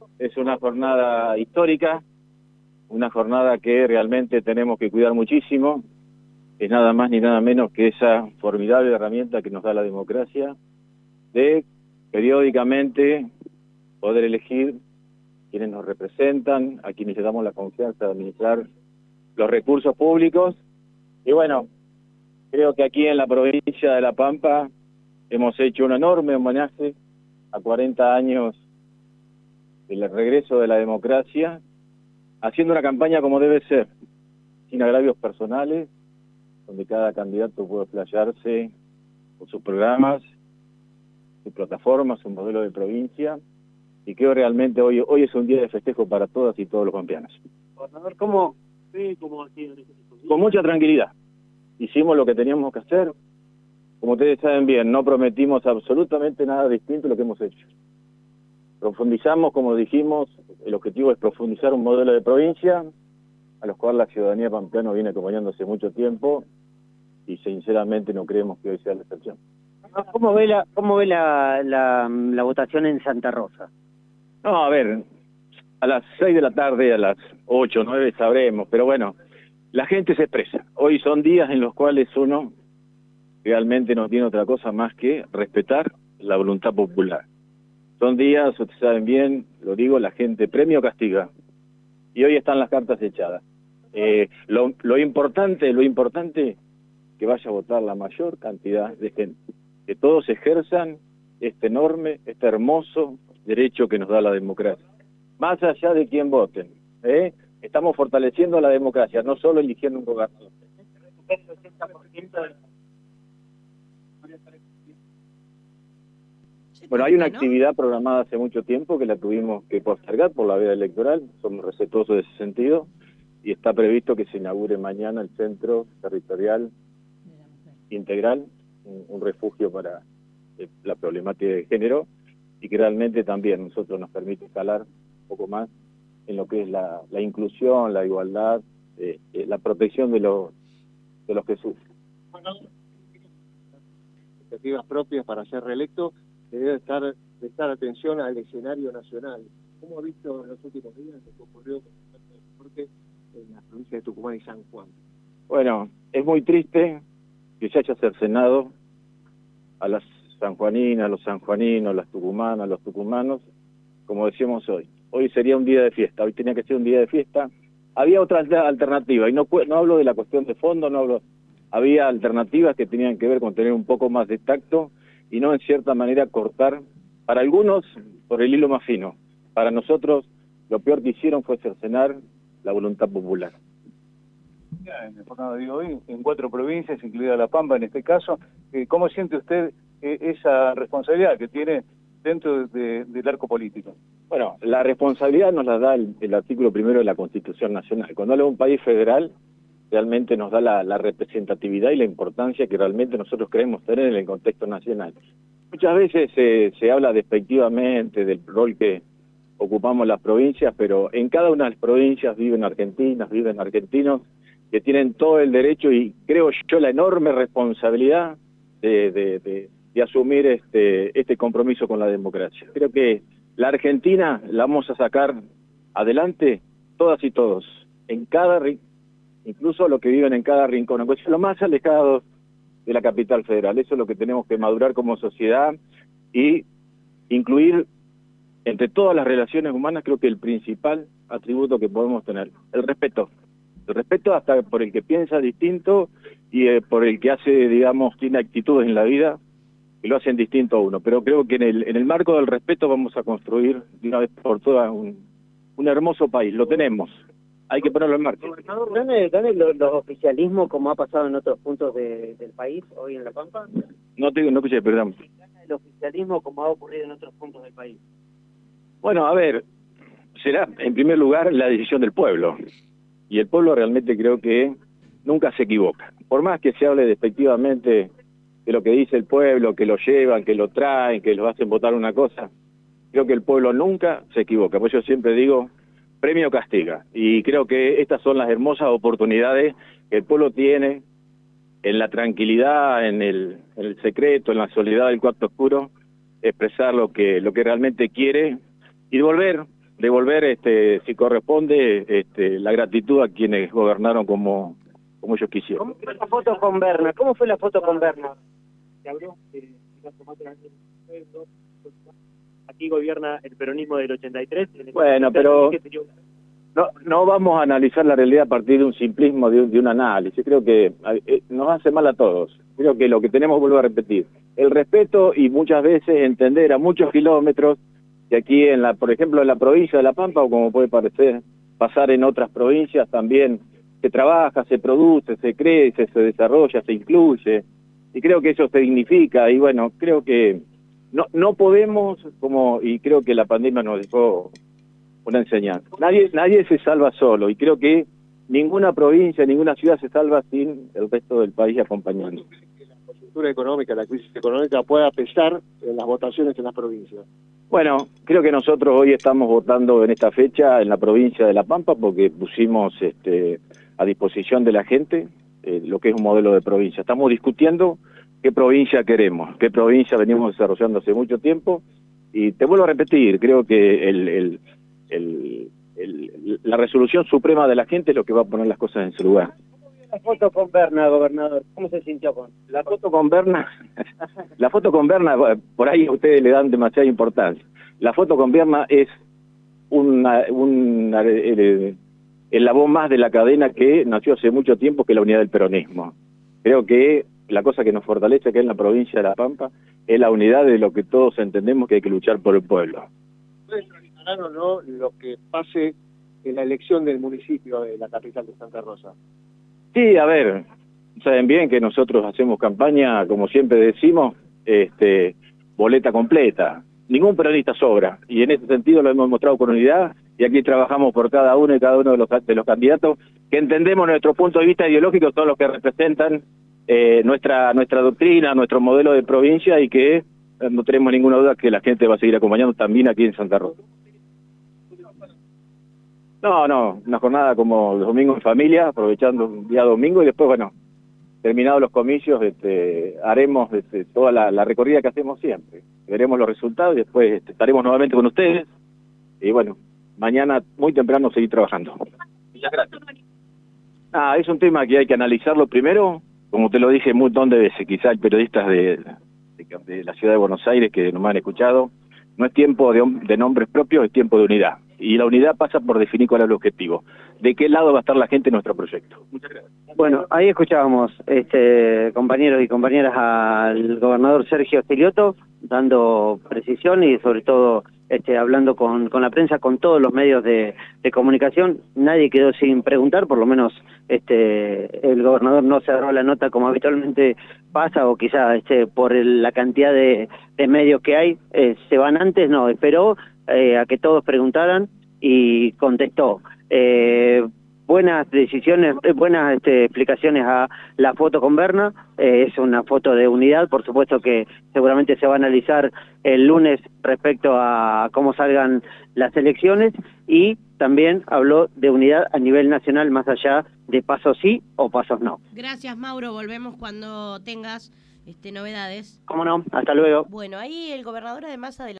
Es una jornada histórica, una jornada que realmente tenemos que cuidar muchísimo. Es nada más ni nada menos que esa formidable herramienta que nos da la democracia de periódicamente poder elegir quienes nos representan, a quienes le damos la confianza de administrar los recursos públicos. Y bueno, creo que aquí en la provincia de La Pampa hemos hecho un enorme homenaje a 40 años del regreso de la democracia, haciendo una campaña como debe ser, sin agravios personales, donde cada candidato puede explayarse con sus programas, su plataforma, su modelo de provincia, y creo realmente hoy es un día de festejo para todas y todos los pampeanos. Gobernador, ¿cómo ve cómo ha sido este día? Con mucha tranquilidad. Hicimos lo que teníamos que hacer. Como ustedes saben bien, no prometimos absolutamente nada distinto a lo que hemos hecho. Profundizamos, como dijimos, el objetivo es profundizar un modelo de provincia, a los cuales la ciudadanía pampeana viene acompañando hace mucho tiempo, y sinceramente no creemos que hoy sea la excepción. ¿Cómo ve la votación en Santa Rosa? No, a ver, a las 6 de la tarde, a las 8, 9 sabremos, pero bueno, la gente se expresa. Hoy son días en los cuales uno realmente no tiene otra cosa más que respetar la voluntad popular. Son días, ustedes saben bien, lo digo, la gente premia o castiga. Y hoy están las cartas echadas. Lo importante, que vaya a votar la mayor cantidad de gente. Que todos ejerzan este enorme, este hermoso derecho que nos da la democracia. Más allá de quién voten, estamos fortaleciendo la democracia, no solo eligiendo un gobernador. Bueno, hay una actividad programada hace mucho tiempo que la tuvimos que postergar por la veda electoral, somos respetuosos de ese sentido, y está previsto que se inaugure mañana el Centro Territorial Integral, un refugio para la problemática de género, y que realmente también nosotros nos permite escalar un poco más en lo que es la inclusión, la igualdad, la protección de los que sufren. Bueno, expectativas propias para ser reelecto, debe prestar atención al escenario nacional. ¿Cómo ha visto en los últimos días lo que ocurrió con el deporte en las provincias de Tucumán y San Juan? Bueno, es muy triste que se haya cercenado a las sanjuaninas, los sanjuaninos, las tucumanas, los tucumanos, como decíamos hoy. Hoy sería un día de fiesta, hoy tenía que ser un día de fiesta. Había otra alternativa, y no hablo de la cuestión de fondo, había alternativas que tenían que ver con tener un poco más de tacto y no en cierta manera cortar, para algunos, por el hilo más fino. Para nosotros, lo peor que hicieron fue cercenar la voluntad popular. En el jornada de hoy, en 4 provincias, incluida La Pampa en este caso, ¿cómo siente usted esa responsabilidad que tiene dentro del arco político? Bueno, la responsabilidad nos la da el artículo 1 de la Constitución Nacional. Cuando habla de un país federal, realmente nos da la representatividad y la importancia que realmente nosotros queremos tener en el contexto nacional. Muchas veces se habla despectivamente del rol que ocupamos las provincias, pero en cada una de las provincias viven argentinas, viven argentinos que tienen todo el derecho y creo yo la enorme responsabilidad de asumir este compromiso con la democracia. Creo que la Argentina la vamos a sacar adelante todas y todos, incluso los que viven en cada rincón, aunque sea lo más alejado de la capital federal. Eso es lo que tenemos que madurar como sociedad y incluir entre todas las relaciones humanas. Creo que el principal atributo que podemos tener, el respeto hasta por el que piensa distinto y por el que tiene actitudes en la vida que lo hacen distinto a uno, pero creo que en el marco del respeto vamos a construir de una vez por todas un hermoso país. Lo tenemos, hay que ponerlo en marcha. Gobernador, ¿gane los oficialismos como ha pasado en otros puntos del país, hoy en La Pampa? No escuché, perdón. ¿Gana el oficialismo como ha ocurrido en otros puntos del país? Bueno, a ver, será en primer lugar la decisión del pueblo, y el pueblo realmente creo que nunca se equivoca. Por más que se hable despectivamente de lo que dice el pueblo, que lo llevan, que lo traen, que los hacen votar una cosa, creo que el pueblo nunca se equivoca. Por eso yo siempre digo, premio castiga. Y creo que estas son las hermosas oportunidades que el pueblo tiene en la tranquilidad, en el secreto, en la soledad del cuarto oscuro, expresar lo que realmente quiere y volver devolver, si corresponde, la gratitud a quienes gobernaron como ellos quisieron. ¿Cómo fue la foto con Berna? ¿Cómo fue la foto con Berna? Se habló aquí gobierna el peronismo del 83. Bueno, pero no vamos a analizar la realidad a partir de un simplismo, de un análisis. Creo que nos hace mal a todos. Creo que lo que tenemos, vuelvo a repetir, el respeto y muchas veces entender a muchos kilómetros que aquí, por ejemplo, en la provincia de La Pampa, o como puede pasar en otras provincias, también se trabaja, se produce, se crece, se desarrolla, se incluye. Y creo que eso significa, y bueno, creo que no podemos, y creo que la pandemia nos dejó una enseñanza. Nadie se salva solo, y creo que ninguna provincia, ninguna ciudad se salva sin el resto del país acompañando. Que la coyuntura económica, la crisis económica pueda pesar en las votaciones en las provincias. Bueno, creo que nosotros hoy estamos votando en esta fecha en la provincia de La Pampa porque pusimos a disposición de la gente lo que es un modelo de provincia. Estamos discutiendo qué provincia queremos, qué provincia venimos desarrollando hace mucho tiempo, y te vuelvo a repetir, creo que la resolución suprema de la gente es lo que va a poner las cosas en su lugar. La foto con Berna, gobernador, ¿cómo se sintió con la foto con Berna? La foto con Berna, por ahí ustedes le dan demasiada importancia. La foto con Berna es el eslabón más de la cadena que nació hace mucho tiempo, que es la unidad del peronismo. Creo que la cosa que nos fortalece acá en la provincia de La Pampa es la unidad de lo que todos entendemos que hay que luchar por el pueblo. ¿Pueden realizar o no lo que pase en la elección del municipio de la capital de Santa Rosa? Sí, a ver, saben bien que nosotros hacemos campaña, como siempre decimos, boleta completa. Ningún peronista sobra, y en ese sentido lo hemos mostrado con unidad, y aquí trabajamos por cada uno y cada uno de los candidatos, que entendemos nuestro punto de vista ideológico, son los que representan nuestra doctrina, nuestro modelo de provincia, y que no tenemos ninguna duda que la gente va a seguir acompañando también aquí en Santa Rosa. No, una jornada como los domingos en familia, aprovechando un día domingo, y después, bueno, terminados los comicios, haremos toda la recorrida que hacemos siempre. Veremos los resultados y después estaremos nuevamente con ustedes. Y bueno, mañana muy temprano seguir trabajando. Muchas gracias. Es un tema que hay que analizarlo primero, como te lo dije un montón de veces, quizá hay periodistas de la ciudad de Buenos Aires que no me han escuchado. No es tiempo de nombres propios, es tiempo de unidad. Y la unidad pasa por definir cuál es el objetivo. ¿De qué lado va a estar la gente en nuestro proyecto? Muchas gracias. Bueno, ahí escuchábamos, compañeros y compañeras, al gobernador Sergio Stiliotto dando precisión y sobre todo hablando con la prensa, con todos los medios de comunicación. Nadie quedó sin preguntar, por lo menos el gobernador no cerró la nota como habitualmente pasa, o quizá por la cantidad de medios que hay, se van antes, no, esperó a que todos preguntaran y contestó. Buenas decisiones, buenas explicaciones a la foto con Berna. Es una foto de unidad, por supuesto que seguramente se va a analizar el lunes respecto a cómo salgan las elecciones, y también habló de unidad a nivel nacional, más allá de pasos sí o pasos no. Gracias, Mauro, volvemos cuando tengas novedades. ¿Cómo no? Hasta luego. Bueno, ahí el gobernador además adelantó